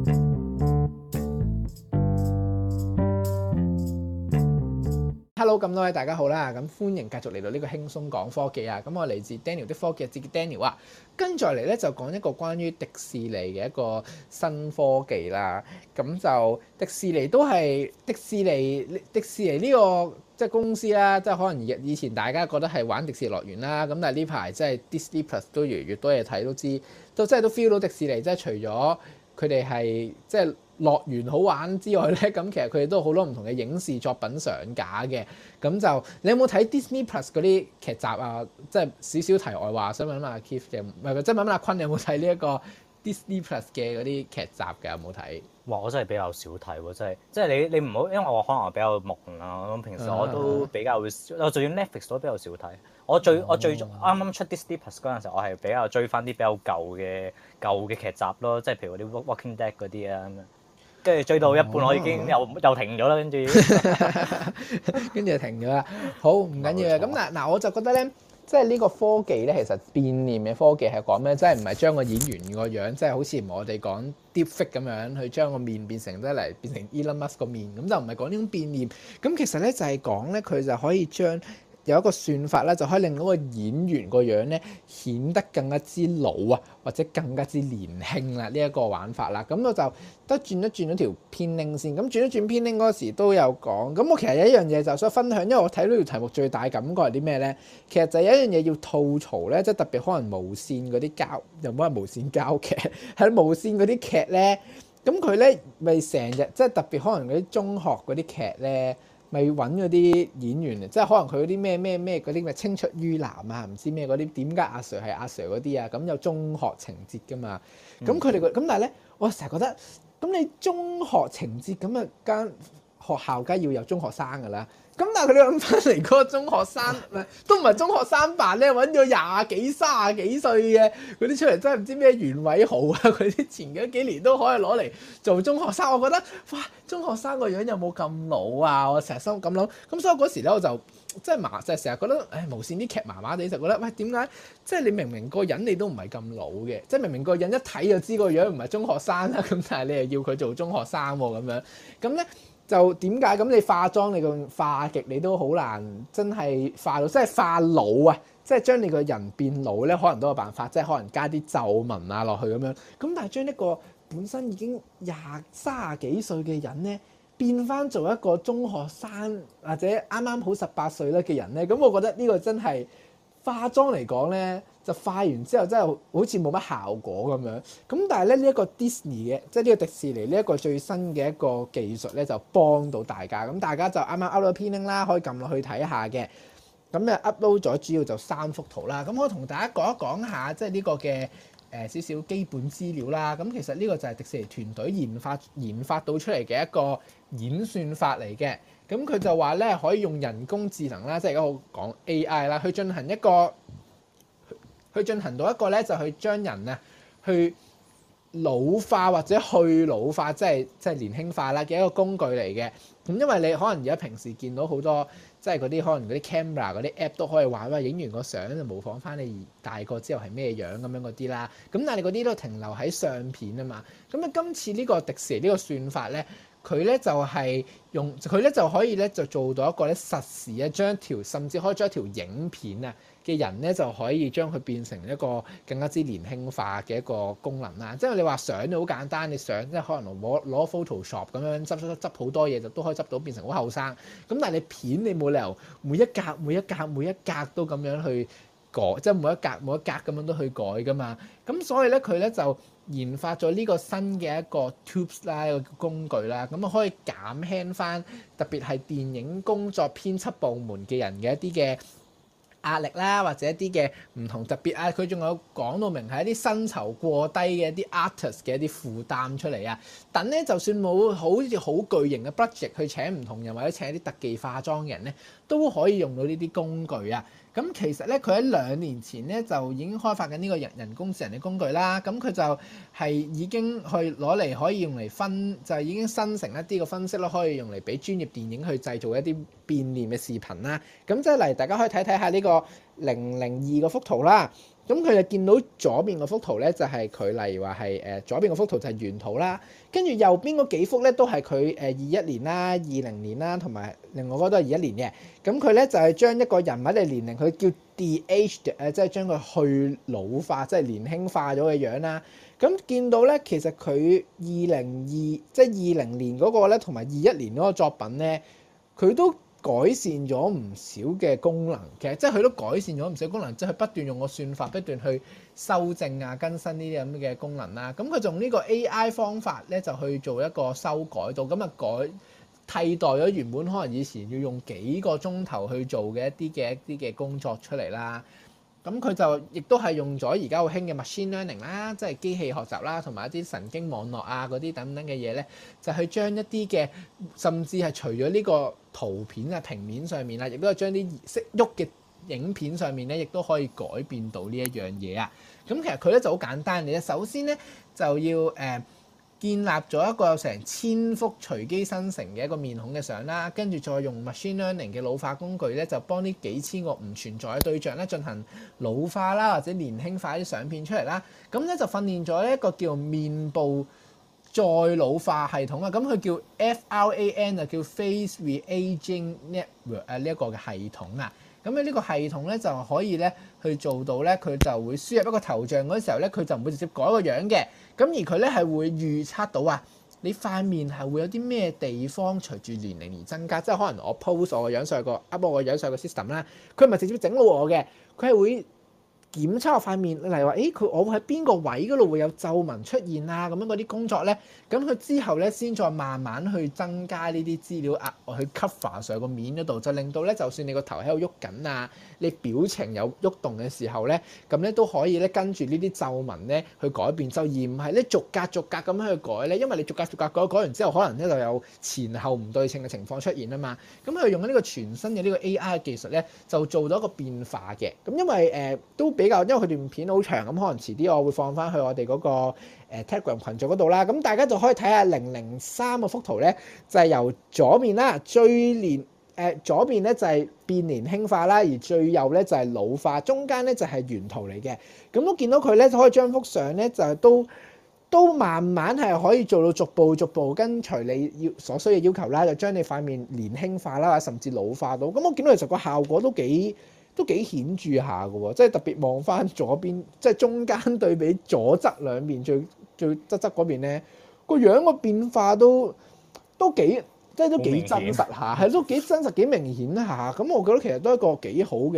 Hello，咁多位大家好啦，咁歡迎繼續嚟到呢個輕鬆講科技啊！咁我嚟自 Daniel 的科技，自己 Daniel 啊，跟住嚟咧就講一個關於迪士尼嘅一個新科技啦。咁就迪士尼都係迪士尼呢個即係公司啦，即係可能以前大家覺得係玩迪士尼樂園啦，咁但係呢排即係 Disney Plus 都越嚟越多嘢睇，都知都真係都 feel 到迪士尼即係除咗佢哋係即係樂園好玩之外咧，咁其實佢哋都有好多唔同嘅影視作品上架嘅。咁就你有冇睇 Disney Plus 嗰啲劇集啊？即係少少題外話，想問下 Keith 嘅，唔係即係問下阿坤有冇睇呢一個 Disney Plus 嘅嗰啲劇集嘅？有冇睇？ 哇！我真係比較少睇喎，真係即係你唔好，因為我可能比較忙啦。咁平時我都比較少，我仲要 Netflix 都比較少睇。我最啱啱出 Disney Plus 嗰陣時候，我係比較追翻啲比較舊嘅劇集咯，即係譬如嗰啲 Walking Dead 嗰啲啊咁樣。跟住追到一半，我已經又停咗啦，跟住就停咗啦。好，唔緊要嘅。咁嗱，我就覺得咧，即係呢個科技咧，其實變臉嘅科技係講咩？即係唔係將個演員個樣，即係好似我哋講 deepfake 咁樣，去將個面變成變成 Elon Musk 個面，咁就唔係講呢種變臉。咁其實咧就係講咧，佢就可以將有一個算法咧，就可以令到個演員個樣咧顯得更加之老啊，或者更加之年輕啦。呢一個玩法啦，咁我就得轉咗條編鈴先。咁轉一轉編鈴嗰時都有講。咁我其實有一樣嘢就想分享，因為我睇呢條題目最大感覺係啲咩咧？其實就有一樣嘢要吐槽咧，即係特別可能無線嗰啲又唔好話無線膠劇，係無線嗰啲劇咧，咁佢咧咪成日即係特別可能嗰啲中學嗰啲劇咧。咪揾嗰啲演員，即係可能佢嗰啲咩嗰啲咩青出於藍啊，唔知咩嗰啲點解阿 Sir 係阿 Sir 嗰啲啊，咁有中學情節噶嘛，咁佢哋咁但係咧，我成日覺得咁你中學情節咁啊間學校梗係要有中學生噶啦。咁但係佢哋揾翻嚟嗰個中學生，都唔係中學生扮咧，揾咗廿幾、30幾歲嘅嗰啲出嚟，真係唔知咩袁偉豪啊！佢啲前嗰幾年都可以攞嚟做中學生，我覺得哇，中學生個樣有冇咁老啊？我成日心咁諗，咁所以嗰時咧我就即係就成日覺得，無線啲劇麻麻地，就覺得喂點解？即係你明明個人你都唔係咁老嘅，即係明明個人一睇就知個樣唔係中學生啦，咁但係你又要佢做中學生喎咁樣，咁咧。就點解咁？你化妝你個化極你都好難真係化到，即係化老啊！即係將你個人變老咧，可能都有辦法，即係可能加啲皺紋啊落去咁樣。咁但係將一個本身已經30幾歲嘅人咧，變翻做一個中學生或者啱啱好18歲咧嘅人咧，咁我覺得呢個真係化妝嚟講咧。就化完之後真係好似冇乜效果咁樣，咁但係咧呢一個 Disney 嘅，即係呢個迪士尼呢一個最新嘅一個技術咧，就幫到大家。咁大家就啱啱 upload 編鈴啦，可以撳落去睇下嘅。咁咧 upload 咗主要就3幅圖啦。咁我同大家講一講下，即係呢個嘅少少基本資料啦。咁其實呢個就係迪士尼團隊研發到出嚟嘅一個演算法嚟嘅。咁佢就話咧可以用人工智能啦，即係而家我講 AI 啦，去進行到一個咧，就去將人啊去老化或者去老化，即係年輕化啦嘅一個工具嚟嘅。咁因為你可能而家平時見到好多即係嗰啲可能嗰啲 camera 嗰啲 app 都可以話哇，影完個相就模仿翻你大個之後係咩樣咁樣嗰啲啦。咁但係嗰啲都停留喺相片啊嘛。咁啊今次呢個迪士尼呢個算法咧，佢咧就係佢咧就可以咧就做到一個咧實時啊，甚至可以將一條影片啊嘅人咧就可以將佢變成一個更加之年輕化嘅一個功能啦。即係你話相就好簡單，你相即係可能攞 Photoshop 咁樣執好多嘢就都可以執到變成好後生。咁但係你片你冇理由每一格都咁樣去改，即係每一格咁樣都去改噶嘛。咁所以咧佢咧就研發咗呢個新嘅一個 tools 啦，一個工具啦，咁啊可以減輕翻特別係電影工作編輯部門嘅人嘅一啲嘅壓力啦，或者一啲嘅唔同特別啊，佢仲有講到明係一啲薪酬過低嘅一啲 artist 嘅一啲負擔出嚟啊。等咧就算冇好似好巨型嘅 budget 去請唔同人或者請一啲特技化妝嘅人咧，都可以用到呢啲工具啊。咁其實咧，佢喺2年前咧就已經開發緊呢個人工智能嘅工具啦。咁佢就係已經去攞嚟可以用嚟就已經生成一啲個分析咯，可以用嚟俾專業電影去製造一啲變臉嘅視頻啦。咁即係嚟大家可以睇睇下呢個002個幅圖啦。 咁佢就見到左邊嗰幅圖咧，就係佢例如話係左邊嗰幅圖就係原圖啦，跟住右邊嗰幾幅咧都係佢21年啦、20年啦，同埋另外嗰個都係21年嘅。咁佢咧就係將一個人物嘅年齡，佢叫 de-aged 即係將佢去老化，即係年輕化咗嘅樣啦。咁見到咧，其實佢即係20年嗰個咧，同埋21年嗰個作品咧，佢都改善咗唔少嘅功能，其實即係佢都改善咗唔少功能，即係佢不斷用個算法不斷去修正啊、更新呢啲咁嘅功能啦。咁佢就用呢個 AI 方法咧，就去做一個修改到，咁啊替代咗原本可能以前要用幾個鐘頭去做嘅一啲嘅工作出嚟啦。咁佢就亦都係用咗而家好興嘅 machine learning 啦，即係機器學習啦，同埋一啲神經網絡啊嗰啲等等嘅嘢咧，就去將一啲嘅甚至係除咗呢個圖片啊平面上面啊，亦都係將啲識喐嘅影片上面咧，亦都可以改變到呢一樣嘢啊。咁其實佢咧就好簡單嘅啫，首先咧就要建立咗一個有成1000幅隨機生成嘅一個面孔嘅相啦，跟住再用 machine learning 嘅老化工具咧，就幫呢幾千個唔存在嘅對象咧進行老化啦，或者年輕化啲相片出嚟啦。咁咧就訓練咗一個叫面部再老化系統啊，咁佢叫 FRAN 啊，叫 Face Reaging Network 呢一個嘅系統啊。咁咧呢個系統咧就可以咧去做到咧，佢就會輸入一個頭像嗰時候咧，佢就唔會直接改個樣嘅。咁而佢咧係會預測到啊，你塊面係會有啲咩地方隨住年齡而增加，即係可能我 post 我個樣上個 up 我個樣上個 system 啦，佢唔係直接整到我嘅，佢係會檢測我塊面，例如話，我會喺邊個位嗰度會有皺紋出現啊，咁樣嗰啲工作咧，咁佢之後咧先再慢慢去增加呢啲資料額外去 cover 上個面嗰度，就令到咧就算你個頭喺度喐緊啊，你表情有喐動嘅時候咧，咁咧都可以咧跟住呢啲皺紋咧去改變，就而唔係咧逐格逐格咁樣去改咧，因為你逐格逐格改完之後，可能咧就有前後唔對稱嘅情況出現啊嘛。咁佢用緊呢個全新嘅呢個 AI 嘅技術咧，就做咗一個變化嘅。咁因為都比較，因為佢段片好長，咁可能遲啲我會放翻去我哋嗰個Telegram 群組嗰度啦。咁大家就可以睇下003個幅圖咧，就係由左面啦，左邊咧就係變年輕化啦，而最右咧就係老化，中間咧就係原圖嚟嘅。咁都見到佢咧可以將幅相咧就都慢慢係可以做到逐步跟隨你所需嘅要求啦，就將你塊面年輕化啦，甚至老化到。咁我見到其實個效果都幾顯著下嘅喎，即係特別望翻左邊，即係中間對比左側兩邊最側嗰邊咧，個樣個變化都幾真實下，係都幾真實幾明顯下。咁我覺得其實都係一個幾好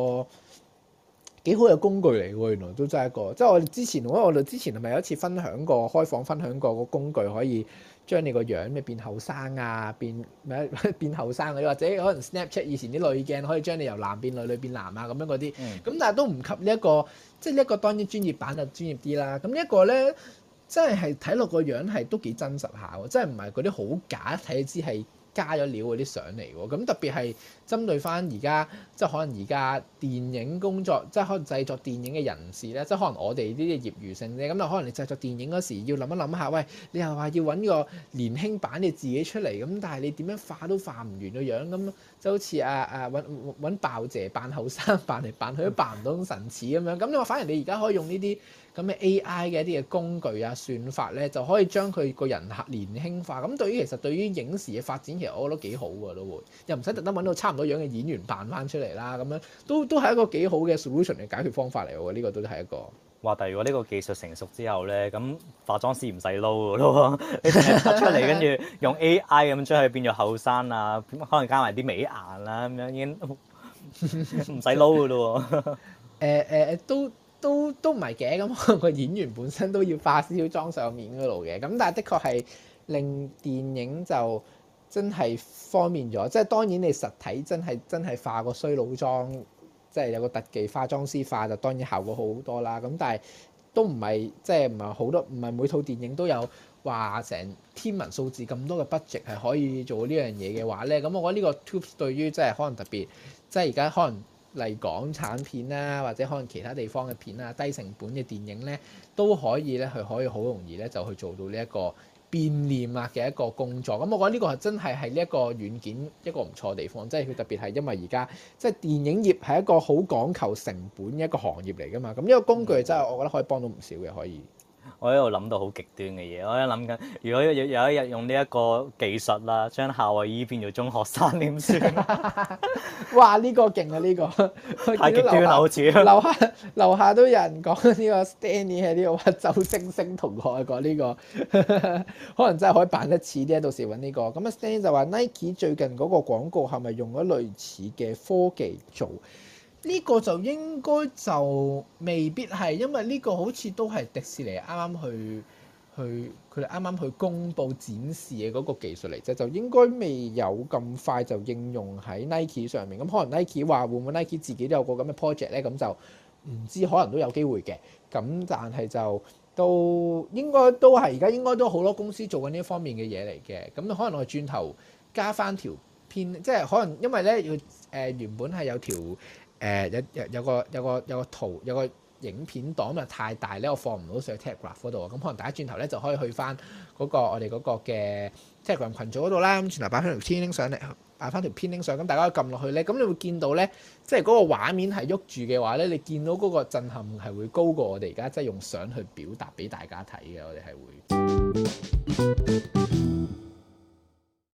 嘅工具嚟喎，原來都真係一個。即係我哋之前係咪有一次開放分享過個工具可以將你個樣咩變後生啊，變後生嗰啲，或者可能 Snapchat 以前啲濾鏡可以將你由男變女、女變男啊咁樣嗰啲。咁但係都唔及呢一個，即係呢一個當然專業版就專業啲啦。咁呢一個咧，真係睇落個樣係都幾真實下喎，即係唔係嗰啲好假，睇你知係加咗料嗰啲相嚟喎。咁特別係針對翻而家，即係可能而家電影工作，即係可能製作電影嘅人士咧，即係可能我哋呢啲業餘性啫。咁就可能你製作電影嗰時要諗一諗下，喂，你又話要揾個年輕版你自己出嚟，咁但係你點樣化都化唔完個樣，咁就好似揾爆姐扮後生，扮嚟扮去都扮唔到咁神似咁樣。咁你話反而你而家可以用呢啲咁嘅 AI 嘅一啲嘅工具啊算法咧，就可以將佢個人年輕化。咁其實對於影視嘅發展，其實我覺得幾好喎，都會又唔使特登揾到差唔多樣嘅演員扮翻出嚟啦。咁樣都係一個幾好嘅 solution 嘅解決方法嚟喎。呢個都係一個。 哇！但係如果呢個技術成熟之後咧，咁化妝師唔使撈㗎咯，你淨係拍出嚟，跟住用 AI 咁將佢變咗後生啊，可能加埋啲美顏啦，咁樣已經唔使撈㗎咯喎。 都唔係嘅，咁可能個演員本身都要化少少妝上面嗰度嘅，咁但係的確係令電影就真係方便咗。即係當然你實體真係化個衰老妝，即係有個特技化妝師化就當然效果好好多啦。咁但係都唔係即係唔係好多，唔係每套電影都有話成天文數字咁多嘅 budget 係可以做呢樣嘢嘅話咧，咁我覺得呢個 tools 對於即係可能特別即係而家可能例如港產片啦，或者可能其他地方嘅片啊，低成本嘅電影咧，都可以咧，佢可以好容易咧就去做到呢一個變臉啊嘅一個工作。咁我覺得呢個係真係呢一個軟件一個唔錯嘅地方，即係佢特別係因為而家即係電影業係一個好講求成本嘅一個行業嚟㗎嘛。咁呢個工具真係我覺得可以幫到唔少嘅，可以。 我喺度諗到好極端嘅嘢，我喺度諗緊，如果有一日用呢一個技術啦，將夏威夷變做中學生點算？ 哇！呢個勁啊，呢個太極端啦，好似。 樓下都有人講呢個 Stanley 喺呢度話周星星同學講呢個，可能真係可以扮得似啲，到時揾呢個。咁啊 Stanley 就話 Nike 最近嗰個廣告係咪用咗類似嘅科技做？呢個就應該就未必係，因為呢個好似都係迪士尼啱啱佢哋啱啱去公佈展示嘅嗰個技術嚟啫，就應該未有咁快就應用喺 Nike 上面。咁可能 Nike 話會唔會 Nike 自己都有個咁嘅 project 咧？咁就唔知，可能都有機會嘅。咁但係就都應該都係而家應該都好多公司做緊呢方面嘅嘢嚟嘅。咁可能我轉頭加翻條片，即係可能因為咧要原本係有條。有個圖有個影片檔啊，太大咧，我放唔到上 Telegram 嗰度啊。咁可能大家轉頭咧就可以去翻嗰個我哋嗰個嘅 Telegram 群組嗰度啦。咁轉頭擺翻條片 link 上嚟，擺翻條片 link 上，咁大家可以撳落去咧。咁你會見到咧，即係嗰個畫面係喐住嘅話咧，你見到嗰個震撼係會高過我哋而家即係用相去表達俾大家睇嘅。我哋係會。